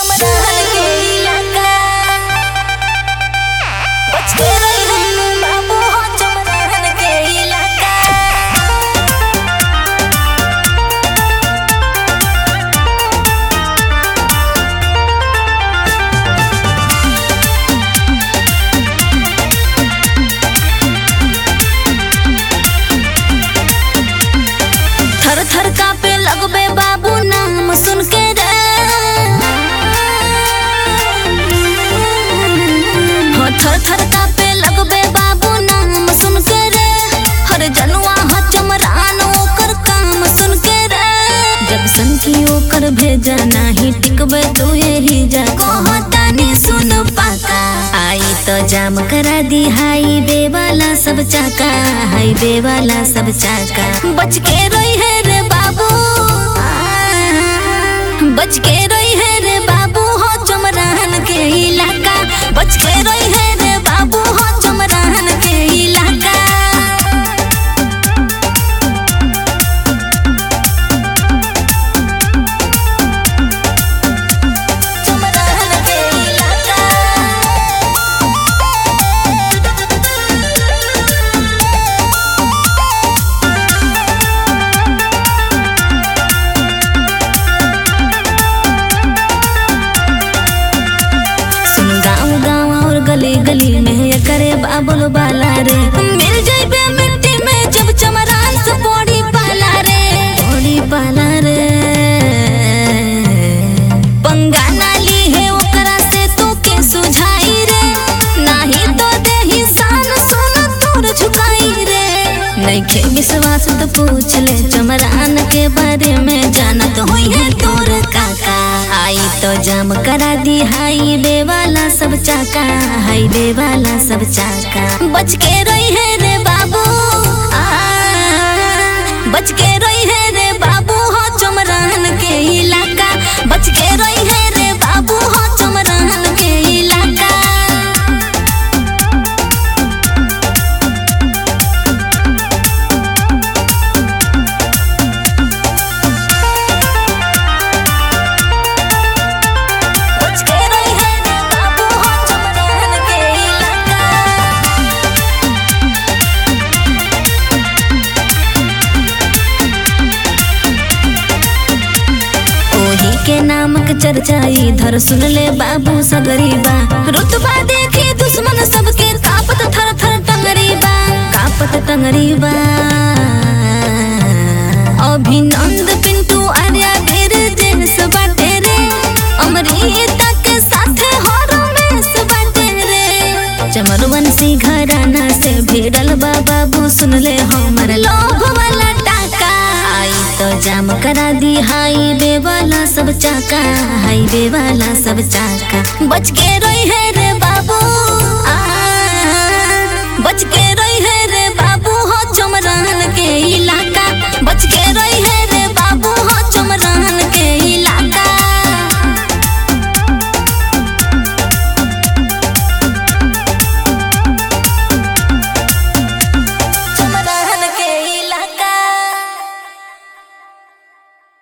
चमरान के इलाका बच के रही बाबू हो चमरान के इलाका। थर थर कांपे लगबे बाबू नाम सुन के रे, हो थर थर कांपे लगबे बाबू नाम सुन के रे। हर जनुआ हा चमरान ओकर काम सुन के रे। जब सन की ओकर भेजा नाही टिकबे तू यही जा कहतानी सुन पाका। आई तो जाम करा दी हाईवे वाला सब चाका, हाईवे वाला सब चाका। बच के रोई है रे बाबू, बच के रोई है रे बाबू हो चमरान के इलाका। बच के रोई है रे बाबू हो चमरान के इलाका। चमरान के इलाका गली गली में ये करे बाबुल बाला रे। मिल जाइबे मिट्टी में जब चमरान से बॉडी पाला रे, बॉडी पाला रे। पंगा नाली है ओकरा से तू के सुझाई रे, नाही तो देही शान सुन तोर झुकाई रे। नइखे विश्वास तो पूछ ले चमरान के बारे में, जानत होई है तोर काका। आई तो जाम करा दी हाईवे वाला सब चाका, हाईवे वाला सब चाका। बच के रोई है रे बाबू, बच के रोई है रे बाबू हो चमरान के इलाका। बच के रोई है रे बाबू हो चमरान के इलाका। के नामक चर्चा इधर सुन ले बाबू सगरीबा। रुतबा देखी दुश्मन सबके कापत थर थर टंगरीबा, कापत टंगरीबा। अभिनंद पिंटू आर्या वीर जेस बाटे रे, अमृता के साथे हो रमेश बाटे रे। चमरवंशी घराना से भिड़ल बा बाबू सुन ले हमर लोभ वाला टाका। आई तो जाम करा दी हाईवे वाला सब चाका, हाईवे वाला सब चाका। बच के रोई है रे बाबू, बच के